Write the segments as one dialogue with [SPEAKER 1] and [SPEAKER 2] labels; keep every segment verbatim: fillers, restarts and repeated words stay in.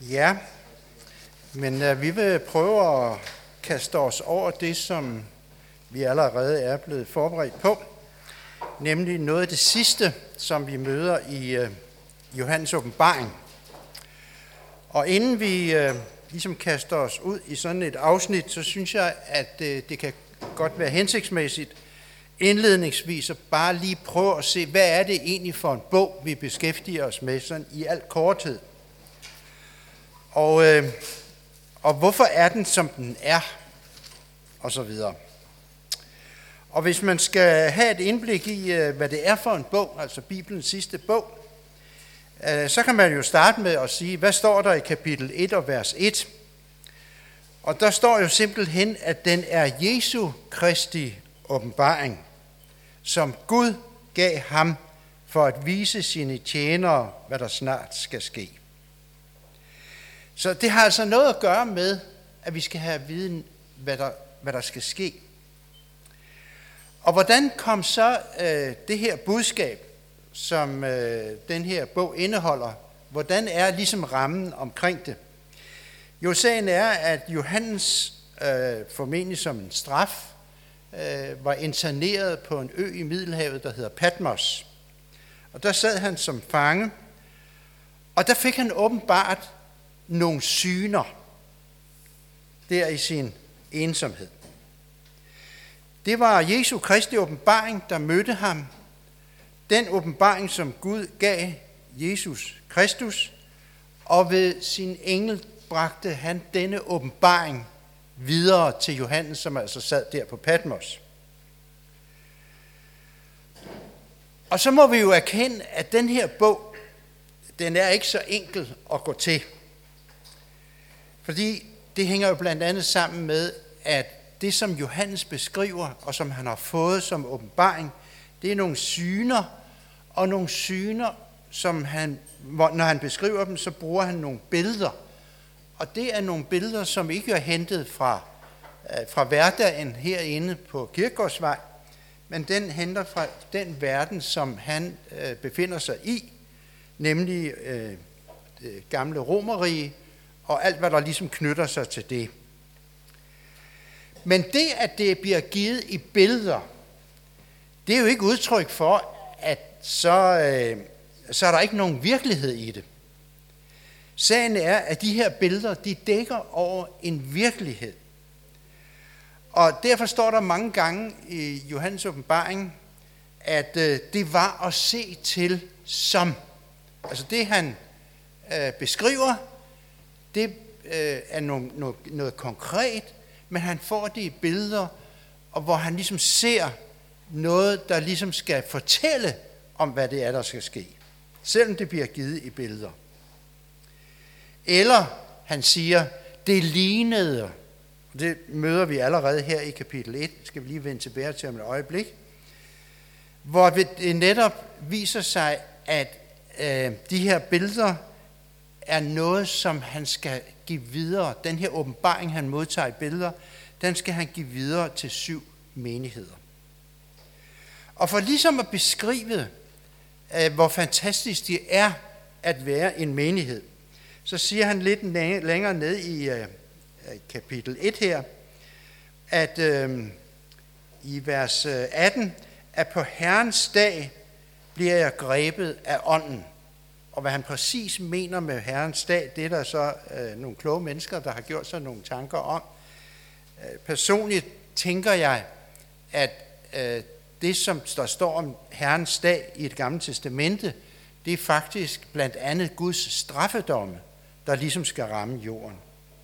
[SPEAKER 1] Ja, men uh, vi vil prøve at kaste os over det, som vi allerede er blevet forberedt på, nemlig noget af det sidste, som vi møder i uh, Johannes åbenbaring. Og inden vi uh, ligesom kaster os ud i sådan et afsnit, så synes jeg, at uh, det kan godt være hensigtsmæssigt indledningsvis at bare lige prøve at se, hvad er det egentlig for en bog, vi beskæftiger os med sådan i al korthed. Og, øh, og hvorfor er den, som den er, og så videre. Og hvis man skal have et indblik i, øh, hvad det er for en bog, altså Bibelens sidste bog, øh, så kan man jo starte med at sige, hvad står der i kapitel et og vers et? Og der står jo simpelthen, at den er Jesu Kristi åbenbaring, som Gud gav ham for at vise sine tjenere, hvad der snart skal ske. Så det har altså noget at gøre med, at vi skal have viden, hvad der, hvad der skal ske. Og hvordan kom så øh, det her budskab, som øh, den her bog indeholder, hvordan er ligesom rammen omkring det? Jo, sagen er, at Johannes, øh, formentlig som en straf, øh, var interneret på en ø i Middelhavet, der hedder Patmos. Og der sad han som fange, og der fik han åbenbart nogle syner der i sin ensomhed. Det var Jesu Kristi åbenbaring, der mødte ham. Den åbenbaring, som Gud gav Jesus Kristus, og ved sin engel bragte han denne åbenbaring videre til Johannes, som altså sad der på Patmos. Og så må vi jo erkende, at den her bog, den er ikke så enkel at gå til. Fordi det hænger jo blandt andet sammen med, at det, som Johannes beskriver, og som han har fået som åbenbaring, det er nogle syner, og nogle syner, som han, når han beskriver dem, så bruger han nogle billeder. Og det er nogle billeder, som ikke er hentet fra, fra hverdagen herinde på Kirkegårdsvej, men den henter fra den verden, som han øh, befinder sig i, nemlig øh, det gamle Romerrige, og alt, hvad der ligesom knytter sig til det. Men det, at det bliver givet i billeder, det er jo ikke udtryk for, at så, øh, så er der ikke nogen virkelighed i det. Sagen er, at de her billeder, de dækker over en virkelighed. Og derfor står der mange gange i Johannes åbenbaring, at øh, det var at se til som. Altså det, han øh, beskriver, det øh, er noget, noget, noget konkret, men han får det i billeder, og hvor han ligesom ser noget, der ligesom skal fortælle om, hvad det er, der skal ske. Selvom det bliver givet i billeder. Eller han siger, det lignede, det møder vi allerede her i kapitel et, skal vi lige vende tilbage til om et øjeblik, hvor det netop viser sig, at øh, de her billeder er noget, som han skal give videre. Den her åbenbaring, han modtager i billeder, den skal han give videre til syv menigheder. Og for ligesom at beskrive, hvor fantastisk det er at være en menighed, så siger han lidt længere ned i kapitel et her, at øh, i vers atten, at på Herrens dag bliver jeg grebet af ånden. Og hvad han præcis mener med Herrens dag, det er der så øh, nogle kloge mennesker, der har gjort sig nogle tanker om. Øh, personligt tænker jeg, at øh, det, som der står om Herrens dag i et Gamle Testamente, det er faktisk blandt andet Guds straffedomme, der ligesom skal ramme jorden.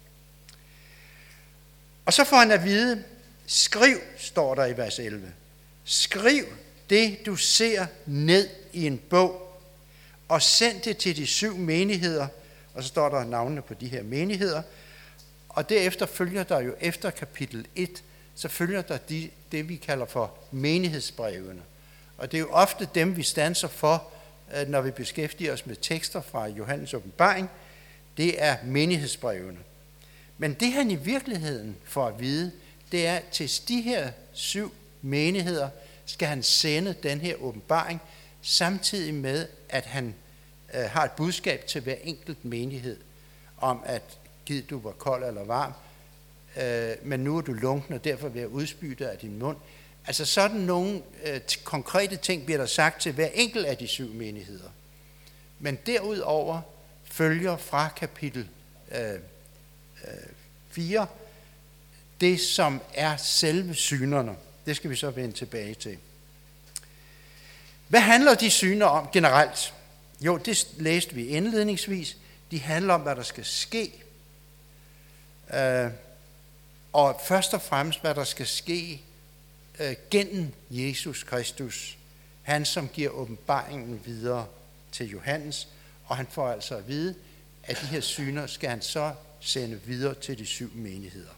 [SPEAKER 1] Og så får han at vide, skriv, står der i vers elleve, skriv det, du ser ned i en bog, og send det til de syv menigheder, og så står der navnene på de her menigheder, og derefter følger der jo efter kapitel et, så følger der de, det, vi kalder for menighedsbrevene. Og det er jo ofte dem, vi standser for, når vi beskæftiger os med tekster fra Johannes åbenbaring, det er menighedsbrevene. Men det han i virkeligheden får at vide, det er, at til de her syv menigheder skal han sende den her åbenbaring, samtidig med, at han øh, har et budskab til hver enkelt menighed. om, at gid du var kold eller varm, øh, men nu er du lunken, og derfor vil jeg udspy dig af din mund. Altså sådan nogle øh, t- konkrete ting bliver der sagt til hver enkelt af de syv menigheder. Men derudover følger fra kapitel øh, øh, fire det, som er selve synerne. Det skal vi så vende tilbage til. Hvad handler de syner om generelt? Jo, det læste vi indledningsvis. De handler om, hvad der skal ske. Øh, og først og fremmest, hvad der skal ske øh, gennem Jesus Kristus. Han, som giver åbenbaringen videre til Johannes. Og han får altså at vide, at de her syner skal han så sende videre til de syv menigheder.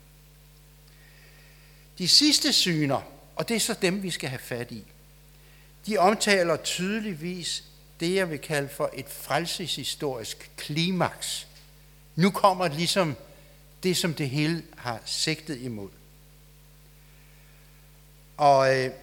[SPEAKER 1] De sidste syner, og det er så dem, vi skal have fat i, de omtaler tydeligvis det, jeg vil kalde for et frelseshistorisk klimaks. Nu kommer ligesom det, som det hele har sigtet imod. Og øh,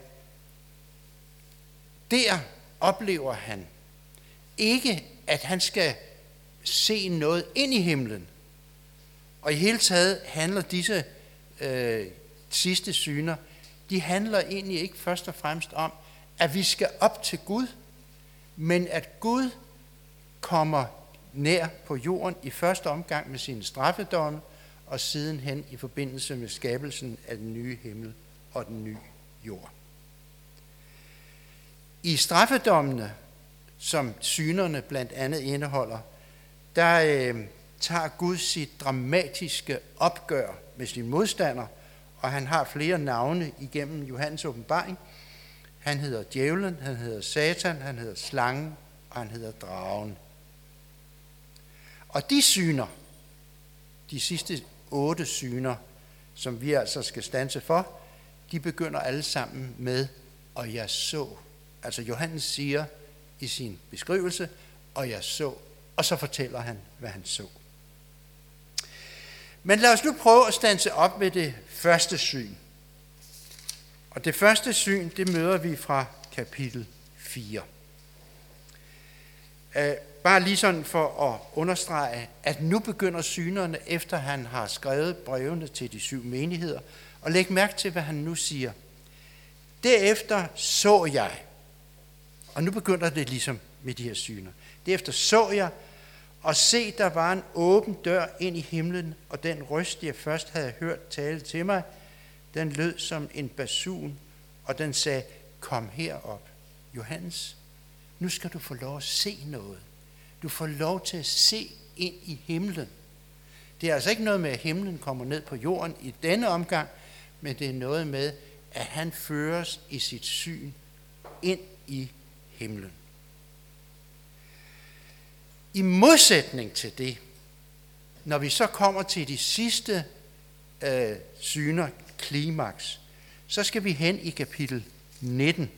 [SPEAKER 1] der oplever han ikke, at han skal se noget ind i himlen. Og i hele taget handler disse øh, sidste syner, de handler egentlig ikke først og fremmest om, at vi skal op til Gud, men at Gud kommer nær på jorden i første omgang med sine straffedomme, og sidenhen i forbindelse med skabelsen af den nye himmel og den nye jord. I straffedommene, som synerne blandt andet indeholder, der øh, tager Gud sit dramatiske opgør med sin modstander, og han har flere navne igennem Johannes åbenbaring. Han hedder djævlen, han hedder Satan, han hedder slangen, og han hedder dragen. Og de syner, de sidste otte syner, som vi altså skal standse for, de begynder alle sammen med, og jeg så. Altså Johannes siger i sin beskrivelse, og jeg så, og så fortæller han, hvad han så. Men lad os nu prøve at standse op med det første syn. Og det første syn, det møder vi fra kapitel fire. Uh, bare lige sådan for at understrege, at nu begynder synerne, efter han har skrevet brevene til de syv menigheder, og læg mærke til, hvad han nu siger. Derefter så jeg, og nu begynder det ligesom med de her syner. Derefter så jeg, og se, der var en åben dør ind i himlen, og den røst, jeg først havde hørt tale til mig, den lød som en basun, og den sagde, kom herop. Johannes, nu skal du få lov at se noget. Du får lov til at se ind i himlen. Det er altså ikke noget med, at himlen kommer ned på jorden i denne omgang, men det er noget med, at han føres i sit syn ind i himlen. I modsætning til det, når vi så kommer til de sidste øh, syner, klimaks, så skal vi hen i kapitel nitten.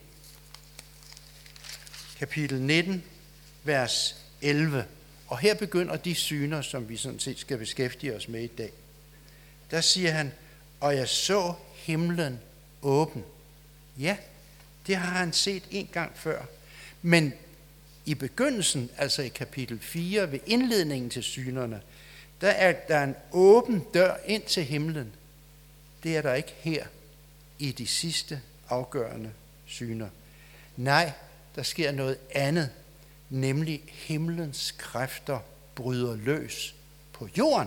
[SPEAKER 1] Kapitel nitten, vers elleve. Og her begynder de syner, som vi sådan set skal beskæftige os med i dag. Der siger han, og jeg så himlen åben. Ja, det har han set en gang før. Men i begyndelsen, altså i kapitel fire, ved indledningen til synerne, der er der en åben dør ind til himlen. Det er der ikke her i de sidste afgørende syner. Nej, der sker noget andet, nemlig himlens kræfter bryder løs på jorden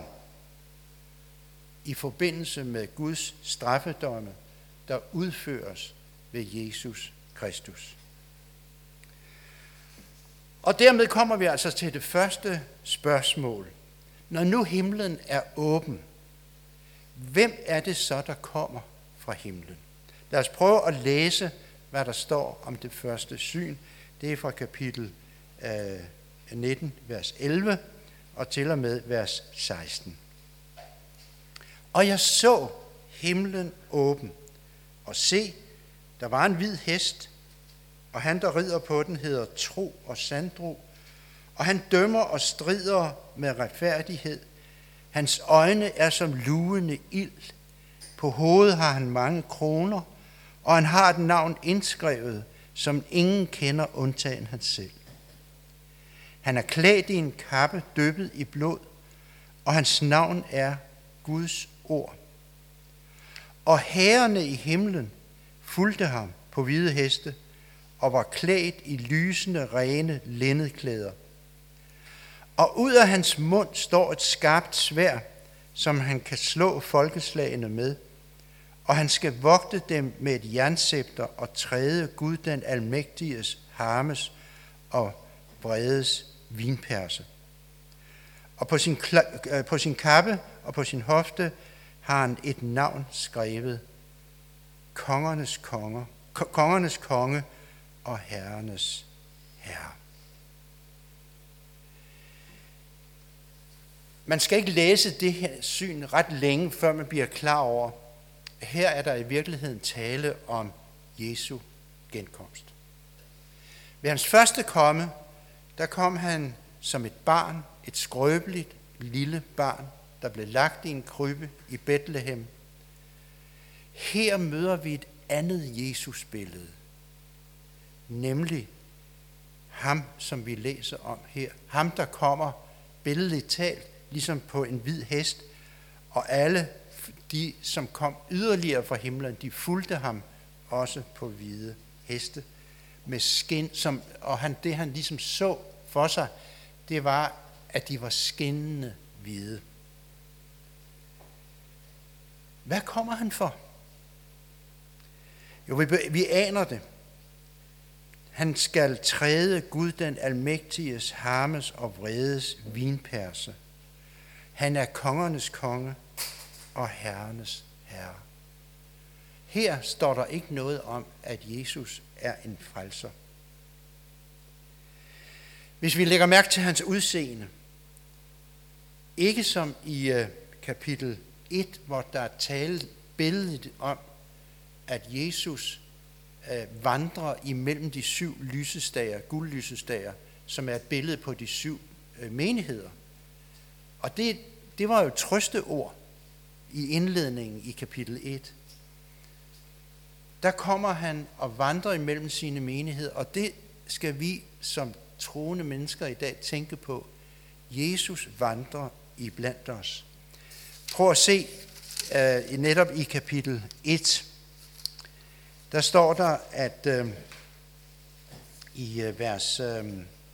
[SPEAKER 1] i forbindelse med Guds straffedomme, der udføres ved Jesus Kristus. Og dermed kommer vi altså til det første spørgsmål. Når nu himlen er åben, hvem er det så, der kommer fra himlen? Lad os prøve at læse, hvad der står om det første syn. Det er fra kapitel øh, nitten, vers elleve, og til og med vers seksten. Og jeg så himlen åben, og se, der var en hvid hest, og han, der rider på den, hedder Tro og Sandro, og han dømmer og strider med retfærdighed. Hans øjne er som lugende ild. På hovedet har han mange kroner, og han har et navn indskrevet, som ingen kender undtagen han selv. Han er klædt i en kappe dyppet i blod, og hans navn er Guds ord. Og hærene i himlen fulgte ham på hvide heste og var klædt i lysende, rene linnedklæder. Og ud af hans mund står et skarpt sværd, som han kan slå folkeslagene med, og han skal vogte dem med et jernscepter og træde Gud den almægtiges, harmes og vredes vinperse. Og på sin, på sin kappe og på sin hofte har han et navn skrevet: Kongernes konge, kongernes konge og herrenes herre. Man skal ikke læse det her syn ret længe, før man bliver klar over, at her er der i virkeligheden tale om Jesu genkomst. Ved hans første komme, der kom han som et barn, et skrøbeligt lille barn, der blev lagt i en krybbe i Betlehem. Her møder vi et andet Jesus-billede, nemlig ham, som vi læser om her. Ham, der kommer billedligt talt, ligesom på en hvid hest, og alle de, som kom yderligere fra himlen, de fulgte ham også på hvide heste med skin, som, og han, det han ligesom så for sig, det var, at de var skinnende hvide. Hvad kommer han for? Jo, vi, vi aner det. Han skal træde Gud den almægtiges, harmes og vredes vinperse. Han er kongernes konge og herrenes herre. Her står der ikke noget om, at Jesus er en frelser. Hvis vi lægger mærke til hans udseende, ikke som i uh, kapitel et, hvor der er talt billedet om, at Jesus uh, vandrer imellem de syv lysestager, guldlysestager, som er et billede på de syv uh, menigheder. Og det, det var jo trøsteord i indledningen i kapitel et. Der kommer han og vandrer imellem sine menigheder, og det skal vi som troende mennesker i dag tænke på. Jesus vandrer i blandt os. Prøv at se uh, netop i kapitel et. Der står der, at uh, i uh, vers, uh,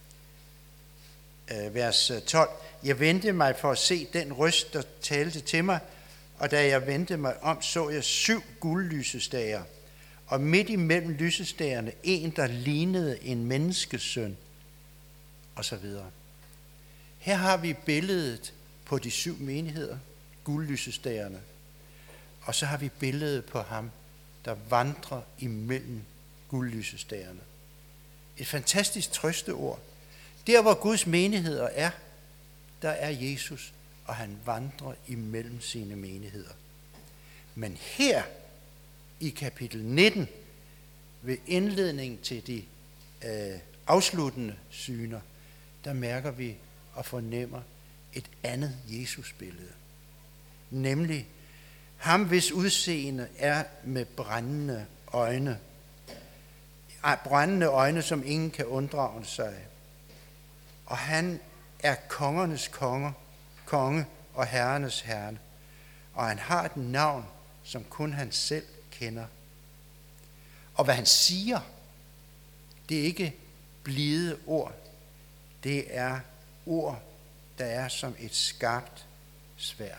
[SPEAKER 1] uh, vers tolv, jeg vendte mig for at se den røst, der talte til mig, og da jeg vendte mig om, så jeg syv guldlysestager, og midt imellem lysestagerne en, der lignede en menneskesøn, og så videre. Her har vi billedet på de syv menigheder, guldlysestagerne, og så har vi billedet på ham, der vandrer imellem guldlysestagerne. Et fantastisk trøsteord. Der, hvor Guds menigheder er, der er Jesus, og han vandrer imellem sine menigheder. Men her i kapitel nitten, ved indledning til de øh, afsluttende syner, der mærker vi og fornemmer et andet Jesus-billede. Nemlig ham, hvis udseende er med brændende øjne. Brændende øjne, som ingen kan unddrage sig. Og han er kongernes konge, konge og herrenes herre. Og han har et navn, som kun han selv kender. Og hvad han siger, det er ikke blide ord. Det er ord, der er som et skarpt sværd.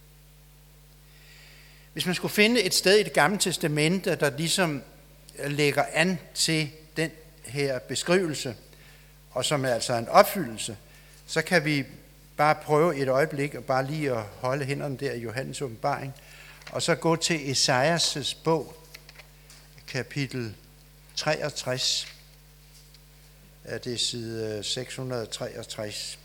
[SPEAKER 1] Hvis man skulle finde et sted i Det Gamle Testamente, der ligesom lægger an til den her beskrivelse, og som er altså en opfyldelse, så kan vi bare prøve et øjeblik og bare lige at holde hænderne der i Johannes åbenbaring, og så gå til Esajas' bog, kapitel treogtres. Det er side seks hundrede og treogtres.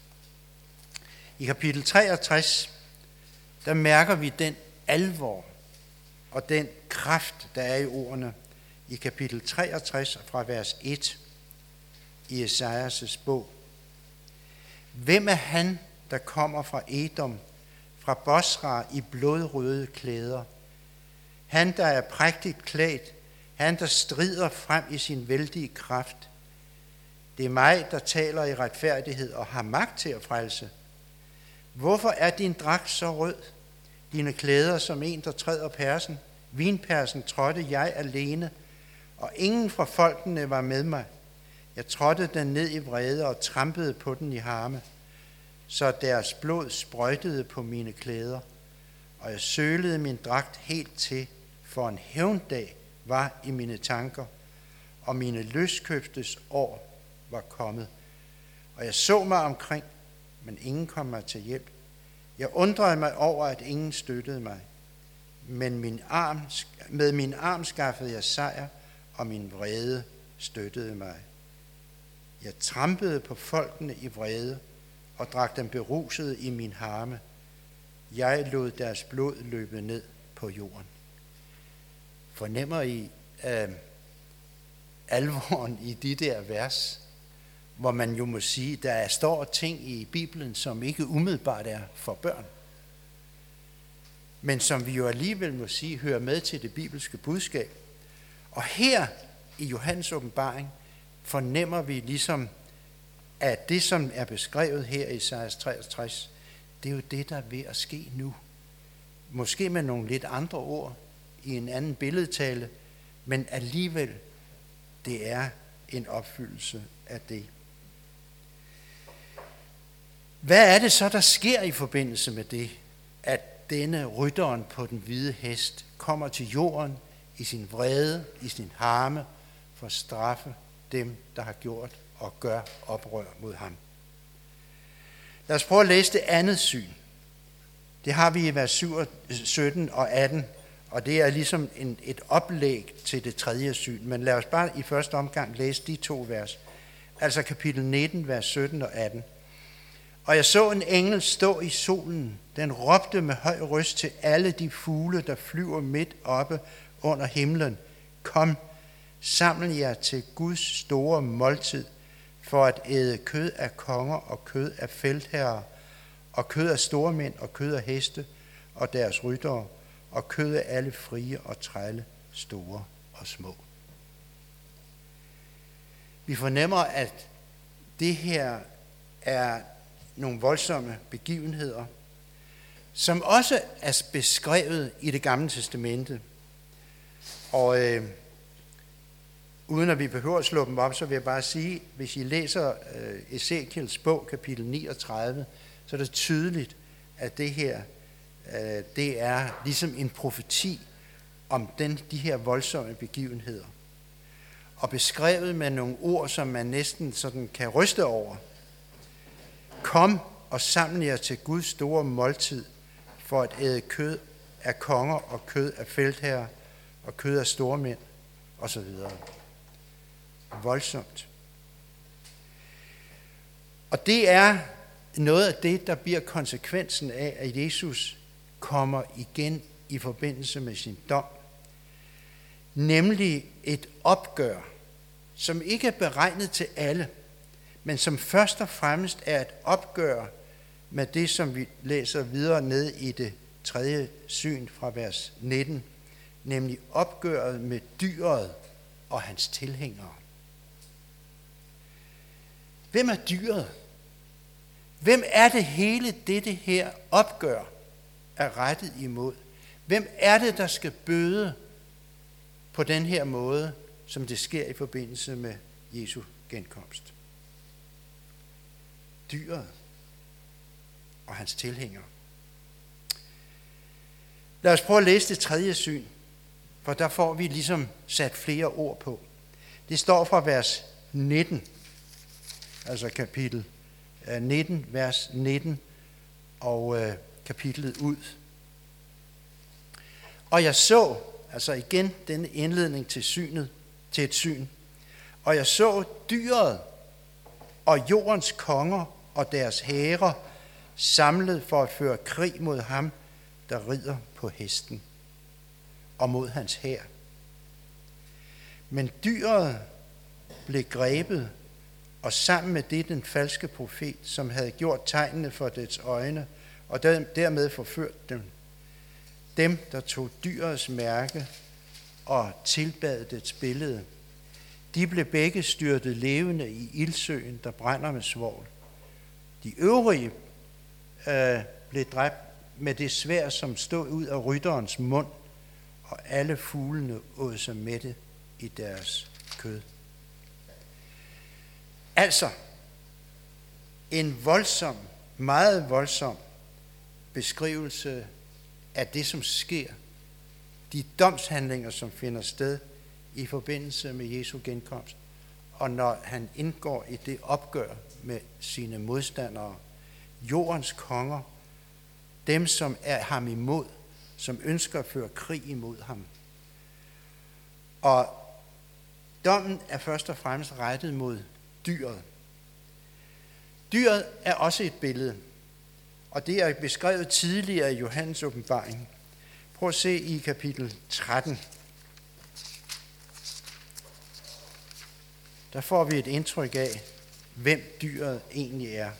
[SPEAKER 1] I kapitel treogtres, der mærker vi den alvor og den kraft, der er i ordene i kapitel treogtres fra vers et i Esajas' bog. Hvem er han, der kommer fra Edom, fra Bosra i blodrøde klæder? Han, der er prægtigt klædt, han, der strider frem i sin vældige kraft. Det er mig, der taler i retfærdighed og har magt til at frelse. Hvorfor er din dragt så rød? Dine klæder som en, der træder persen. Vinpersen trådte jeg alene, og ingen fra folkene var med mig. Jeg trådte den ned i vrede og trampede på den i harme, så deres blod sprøjtede på mine klæder, og jeg sølede min dragt helt til, for en hævndag var i mine tanker, og mine løskøbtes år var kommet. Og jeg så mig omkring, men ingen kom mig til hjælp. Jeg undrede mig over, at ingen støttede mig. Men min arm, med min arm skaffede jeg sejr, og min vrede støttede mig. Jeg trampede på folkene i vrede, og drak dem beruset i min harme. Jeg lod deres blod løbe ned på jorden. Fornemmer I øh, alvoren i de der vers, hvor man jo må sige, der står ting i Bibelen, som ikke umiddelbart er for børn, men som vi jo alligevel må sige, hører med til det bibelske budskab. Og her i Johannes åbenbaring fornemmer vi ligesom, at det, som er beskrevet her i Esajas treogtres, det er jo det, der er ved at ske nu. Måske med nogle lidt andre ord i en anden billedtale, men alligevel, det er en opfyldelse af det. Hvad er det så, der sker i forbindelse med det, at denne rytteren på den hvide hest kommer til jorden i sin vrede, i sin harme, for at straffe dem, der har gjort og gør oprør mod ham? Lad os prøve at læse det andet syn. Det har vi i vers sytten og atten, og det er ligesom en, et oplæg til det tredje syn. Men lad os bare i første omgang læse de to vers. Altså kapitel nitten, vers sytten og atten. Og jeg så en engel stå i solen. Den råbte med høj røst til alle de fugle, der flyver midt oppe under himlen. Kom, saml jer til Guds store måltid, for at æde kød af konger og kød af feltherrer, og kød af stormænd og kød af heste og deres ryttere, og kød af alle frie og trælle, store og små. Vi fornemmer, at det her er nogle voldsomme begivenheder, som også er beskrevet i Det Gamle Testamente. Og øh, uden at vi behøver at slå dem op, så vil jeg bare sige, hvis I læser øh, Ezekiels bog, kapitel niogtredive, så er det tydeligt, at det her, øh, det er ligesom en profeti om den, de her voldsomme begivenheder. Og beskrevet med nogle ord, som man næsten sådan kan ryste over. Kom og samle jer til Guds store måltid, for at æde kød af konger og kød af feltherrer og kød af stormænd osv. Voldsomt. Og det er noget af det, der bliver konsekvensen af, at Jesus kommer igen i forbindelse med sin dom. Nemlig et opgør, som ikke er beregnet til alle, men som først og fremmest er et opgør med det, som vi læser videre ned i det tredje syn fra vers nitten, nemlig opgøret med dyret og hans tilhængere. Hvem er dyret? Hvem er det hele dette her opgør er rettet imod? Hvem er det, der skal bøde på den her måde, som det sker i forbindelse med Jesu genkomst? Dyret og hans tilhængere. Lad os prøve at læse det tredje syn, for der får vi ligesom sat flere ord på. Det står fra vers nitten, altså kapitel nitten, vers nitten og øh, kapitlet ud. Og jeg så, altså igen denne indledning til synet, til et syn, og jeg så dyret og jordens konger og deres hære samlet for at føre krig mod ham, der rider på hesten, og mod hans hær. Men dyret blev grebet, og sammen med det den falske profet, som havde gjort tegnene for dets øjne, og dermed forført dem. Dem, der tog dyrets mærke og tilbad dets billede, de blev begge styrtet levende i ildsøen, der brænder med svovl. De øvrige øh, blev dræbt med det sværd, som stod ud af rytterens mund, og alle fuglene åd sig mætte i deres kød. Altså, en voldsom, meget voldsom beskrivelse af det, som sker, de domshandlinger, som finder sted i forbindelse med Jesu genkomst, og når han indgår i det opgør med sine modstandere, jordens konger, dem, som er ham imod, som ønsker at føre krig imod ham. Og dommen er først og fremmest rettet mod dyret. Dyret er også et billede, og det er beskrevet tidligere i Johannes åbenbaring. Prøv at se i kapitel tretten. Der får vi et indtryk af, hvem dyret egentlig er.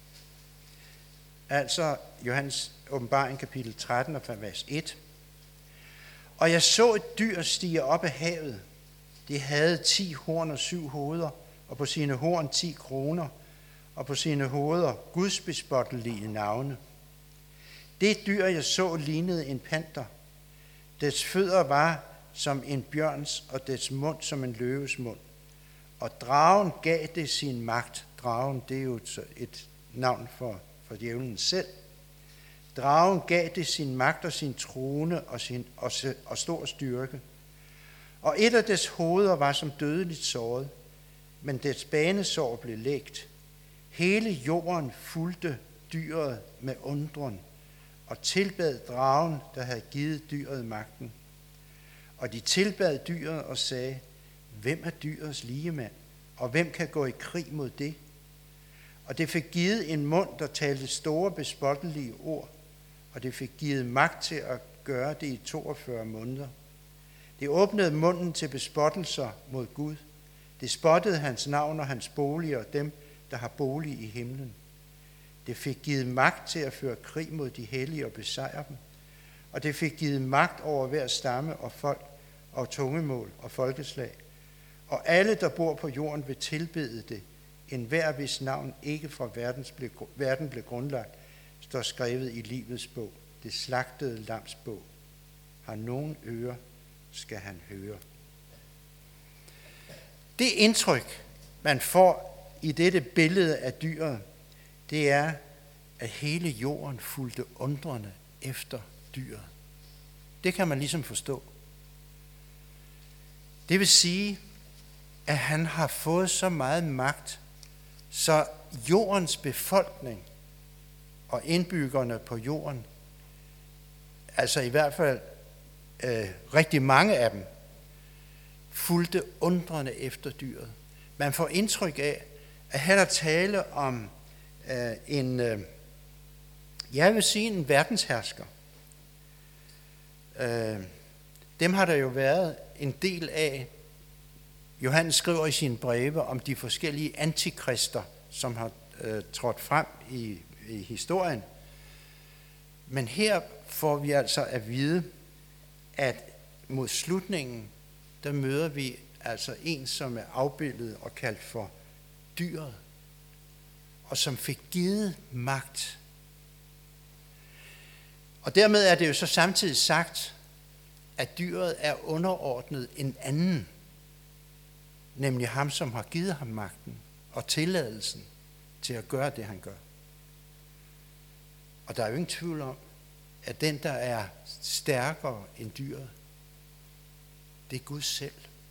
[SPEAKER 1] Altså Johannes åbenbaring kapitel tretten og vers et. Og jeg så et dyr stige op af havet. Det havde ti horn og syv hoveder, og på sine horn ti kroner, og på sine hoveder Guds bespottelige navne. Det dyr, jeg så, lignede en panter. Dets fødder var som en bjørns, og dets mund som en løves mund. Og dragen gav det sin magt. Dragen, det er jo et navn for, for djævlen selv. Dragen gav det sin magt og sin trone og, sin, og, og stor styrke. Og et af dets hoveder var som dødeligt såret, men dets banesår blev lægt. Hele jorden fulgte dyret med undren og tilbad dragen, der havde givet dyret magten. Og de tilbad dyret og sagde, hvem er dyrets ligemand, og hvem kan gå i krig mod det? Og det fik givet en mund, der talte store bespottelige ord, og det fik givet magt til at gøre det i toogfyrre måneder. Det åbnede munden til bespottelser mod Gud. Det spottede hans navn og hans bolig og dem, der har bolig i himlen. Det fik givet magt til at føre krig mod de hellige og besejre dem. Og det fik givet magt over hver stamme og folk og tungemål og folkeslag. Og alle, der bor på jorden, vil tilbede det. En hver, hvis navn ikke fra verdens blev, verden blev grundlagt, står skrevet i livets bog. Det slagtede lams bog. Har nogen ører, skal han høre. Det indtryk, man får i dette billede af dyret, det er, at hele jorden fulgte undrende efter dyret. Det kan man ligesom forstå. Det vil sige, at han har fået så meget magt, så jordens befolkning og indbyggerne på jorden, altså i hvert fald øh, rigtig mange af dem, fulgte undrende efter dyret. Man får indtryk af, at her er der tale om øh, en, øh, jeg vil sige en verdenshersker. Øh, dem har der jo været en del af. Johannes skriver i sine breve om de forskellige antikrister, som har øh, trådt frem i, i historien. Men her får vi altså at vide, at mod slutningen, der møder vi altså en, som er afbildet og kaldt for dyret, og som fik givet magt. Og dermed er det jo så samtidig sagt, at dyret er underordnet en anden, nemlig ham, som har givet ham magten og tilladelsen til at gøre det, han gør. Og der er jo ingen tvivl om, at den, der er stærkere end dyret, det er Gud selv.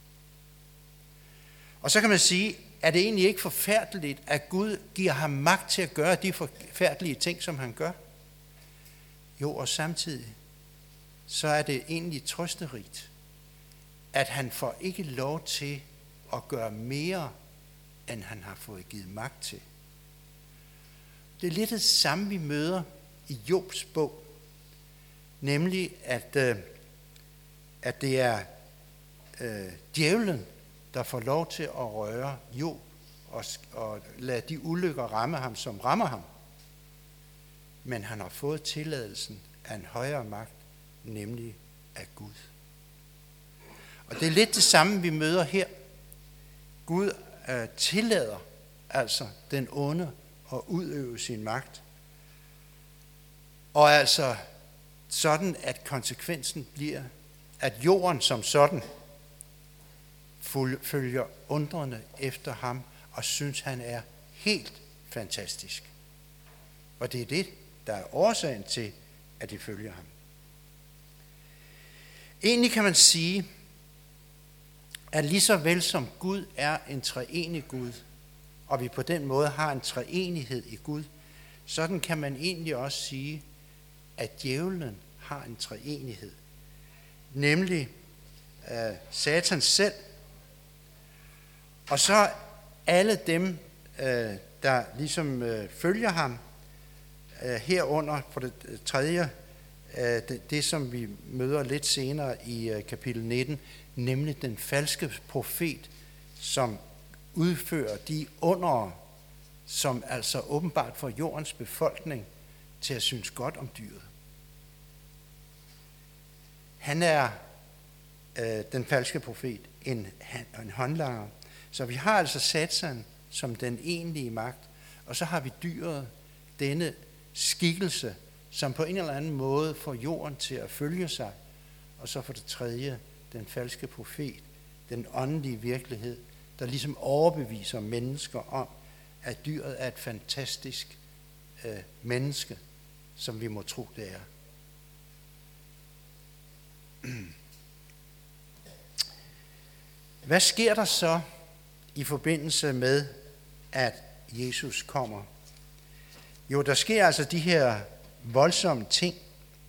[SPEAKER 1] Og så kan man sige, er det egentlig ikke forfærdeligt, at Gud giver ham magt til at gøre de forfærdelige ting, som han gør? Jo, og samtidig, så er det egentlig trøsterigt, at han får ikke lov til at gøre mere, end han har fået givet magt til. Det er lidt det samme, vi møder i Jobs bog, nemlig at, øh, at det er øh, djævlen, der får lov til at røre Job og, og lade de ulykker ramme ham, som rammer ham. Men han har fået tilladelsen af en højere magt, nemlig af Gud. Og det er lidt det samme, vi møder her. Gud øh, tillader altså den onde at udøve sin magt. Og altså sådan, at konsekvensen bliver, at jorden som sådan følger undrende efter ham og synes, han er helt fantastisk. Og det er det, der er årsagen til, at de følger ham. Egentlig kan man sige, at lige så vel som Gud er en treenig Gud, og vi på den måde har en treenighed i Gud, sådan kan man egentlig også sige, at djævlen har en treenighed. Nemlig uh, Satan selv, og så alle dem, uh, der ligesom uh, følger ham, uh, herunder for det tredje, uh, det, det som vi møder lidt senere i uh, kapitel nitten, nemlig den falske profet, som udfører de undere, som altså åbenbart får jordens befolkning til at synes godt om dyret. Han er øh, den falske profet, en, en håndlanger. Så vi har altså Satan som den egentlige magt, og så har vi dyret, denne skikkelse, som på en eller anden måde får jorden til at følge sig, og så for det tredje, den falske profet, den åndelige virkelighed, der ligesom overbeviser mennesker om, at dyret er et fantastisk øh, menneske, som vi må tro, det er. Hvad sker der så i forbindelse med, at Jesus kommer? Jo, der sker altså de her voldsomme ting,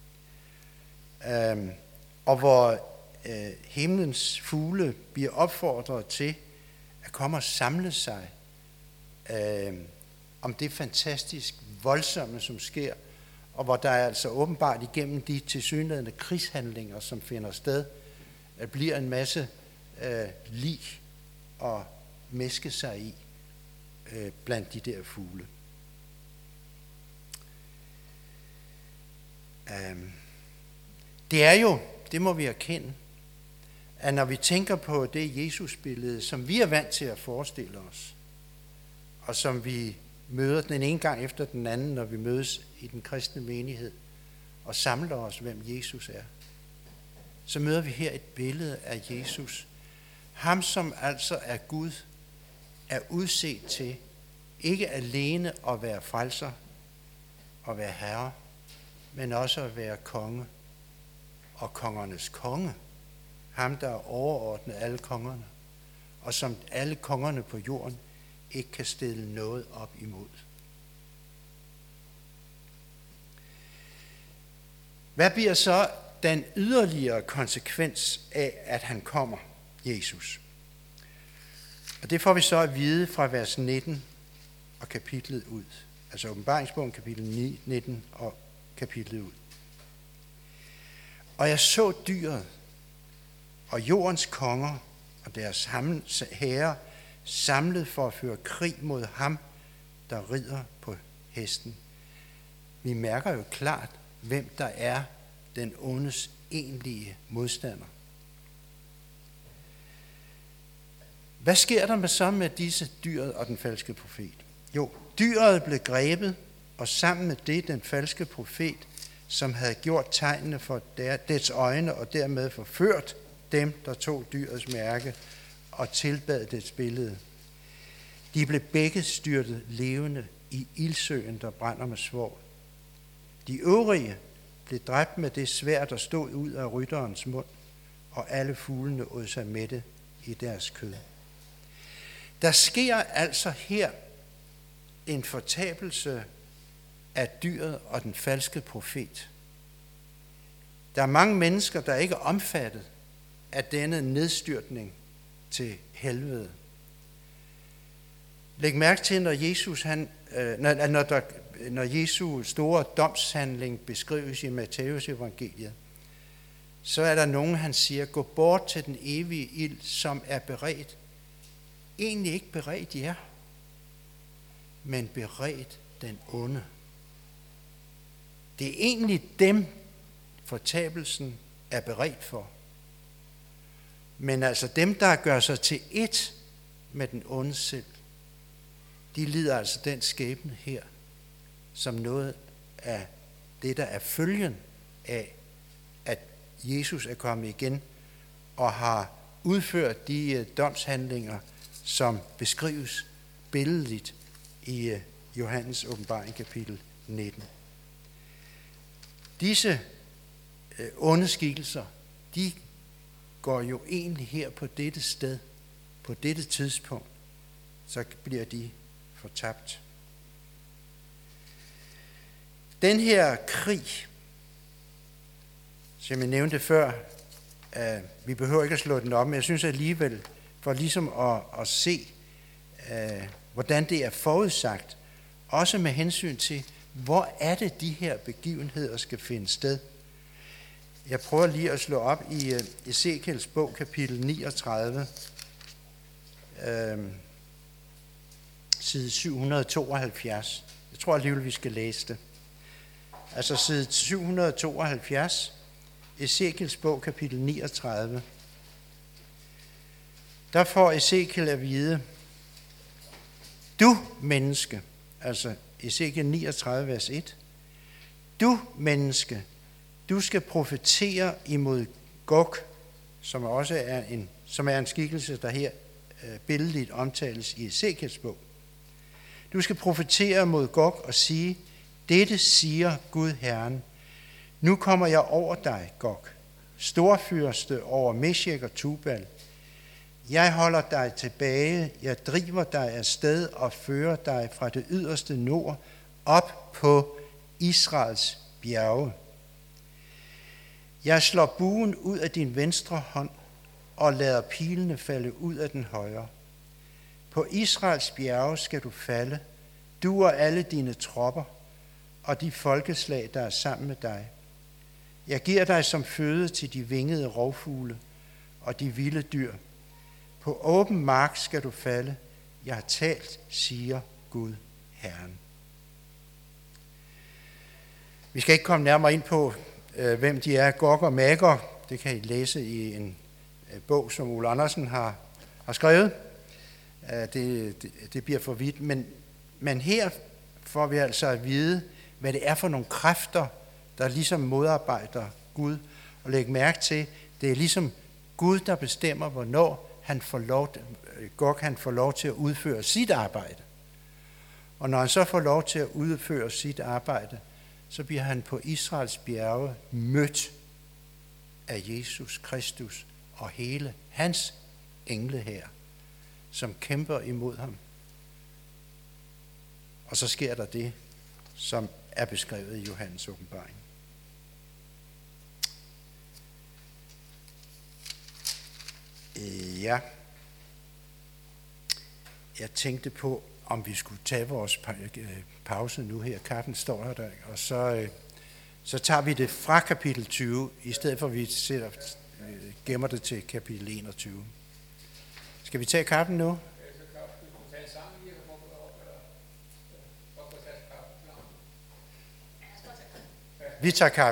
[SPEAKER 1] øh, og hvor øh, himlens fugle bliver opfordret til at komme og samle sig øh, om det fantastisk voldsomme, som sker, og hvor der altså åbenbart igennem de tilsyneladende krigshandlinger, som finder sted, at bliver en masse øh, lig og mæske sig i øh, blandt de der fugle. Um, det er jo, det må vi erkende, at når vi tænker på det Jesus-billede, som vi er vant til at forestille os, og som vi møder den ene gang efter den anden, når vi mødes i den kristne menighed, og samler os, hvem Jesus er, så møder vi her et billede af Jesus. Ham, som altså er Gud, er udset til ikke alene at være frelser og være herre, men også at være konge og kongernes konge. Ham, der er overordnet alle kongerne, og som alle kongerne på jorden ikke kan stille noget op imod. Hvad bliver så den yderligere konsekvens af, at han kommer, Jesus? Og det får vi så at vide fra vers nitten og kapitlet ud. Altså Åbenbaringsbogen kapitel nitten og kapitlet ud. Og jeg så dyret og jordens konger og deres herrer samlet for at føre krig mod ham, der rider på hesten. Vi mærker jo klart, hvem der er den ondes egentlige modstander. Hvad sker der med så med disse dyret og den falske profet? Jo, dyret blev grebet, og sammen med det den falske profet, som havde gjort tegnene for dets øjne og dermed forført dem, der tog dyrets mærke og tilbad dets billede. De blev begge styrtet levende i ildsøen, der brænder med svovl. De øvrige blev dræbt med det sværd, der stod ud af rytterens mund, og alle fuglene åd sig mætte i deres kød. Der sker altså her en fortabelse af dyret og den falske profet. Der er mange mennesker, der ikke er omfattet af denne nedstyrtning til helvede. Læg mærke til, når Jesus, han, når, når, der, når Jesu store domshandling beskrives i Matthæus evangeliet, så er der nogen, han siger, gå bort til den evige ild, som er beredt. Egentlig ikke beredt jer, men beredt den onde. Det er egentlig dem, fortabelsen er beredt for. Men altså dem, der gør sig til ét med den onde selv, de lider altså den skæbne her, som noget af det, der er følgen af, at Jesus er kommet igen og har udført de domshandlinger, som beskrives billedligt i Johannes åbenbaring kapitel nitten. Disse onde skikkelser, de går jo egentlig her på dette sted, på dette tidspunkt, så bliver de fortabt. Den her krig, som jeg nævnte før, uh, vi behøver ikke at slå den op, men jeg synes alligevel, for ligesom at, at se, uh, hvordan det er forudsagt, også med hensyn til, hvor er det, de her begivenheder skal finde sted. Jeg prøver lige at slå op i uh, Ezekiels bog, kapitel niogtredive, uh, side syv hundrede tooghalvfjerds. Jeg tror alligevel, vi skal læse det. Altså side syv hundrede tooghalvfjerds, Ezekiels bog, kapitel niogtredive. Der får Ezekiel at vide, du menneske, altså Ezekiel niogtredive, vers et, du menneske, du skal profetere imod Gog, som også er en, som er en skikkelse, der her øh, billedligt omtales i Ezekiels bog. Du skal profetere mod Gog og sige, dette siger Gud Herren, nu kommer jeg over dig, Gog, storfyrste over Meshek og Tubal. Jeg holder dig tilbage, jeg driver dig afsted og fører dig fra det yderste nord op på Israels bjerge. Jeg slår buen ud af din venstre hånd og lader pilene falde ud af den højre. På Israels bjerge skal du falde, du og alle dine tropper, og de folkeslag, der er sammen med dig. Jeg giver dig som føde til de vingede rovfugle og de vilde dyr. På åben mark skal du falde. Jeg har talt, siger Gud Herren. Vi skal ikke komme nærmere ind på, øh, hvem de er, Gog og Magog. Det kan I læse i en øh, bog, som Ole Andersen har, har skrevet. Øh, det, det, det bliver for vidt. Men, men her får vi altså at vide, hvad det er for nogle kræfter, der ligesom modarbejder Gud. Og læg mærke til, det er ligesom Gud, der bestemmer, hvornår han får lov, Gog han får lov til at udføre sit arbejde. Og når han så får lov til at udføre sit arbejde, så bliver han på Israels bjerge mødt af Jesus Kristus og hele hans engle her, som kæmper imod ham. Og så sker der det, som er beskrevet i Johannes åbenbaring. Ja, jeg tænkte på, om vi skulle tage vores pause nu her. Kaffen står der, og så, så tager vi det fra kapitel tyve, i stedet for at vi sætter, gemmer det til kapitel enogtyve. Skal vi tage kaffen nu? Vi tager kaffe.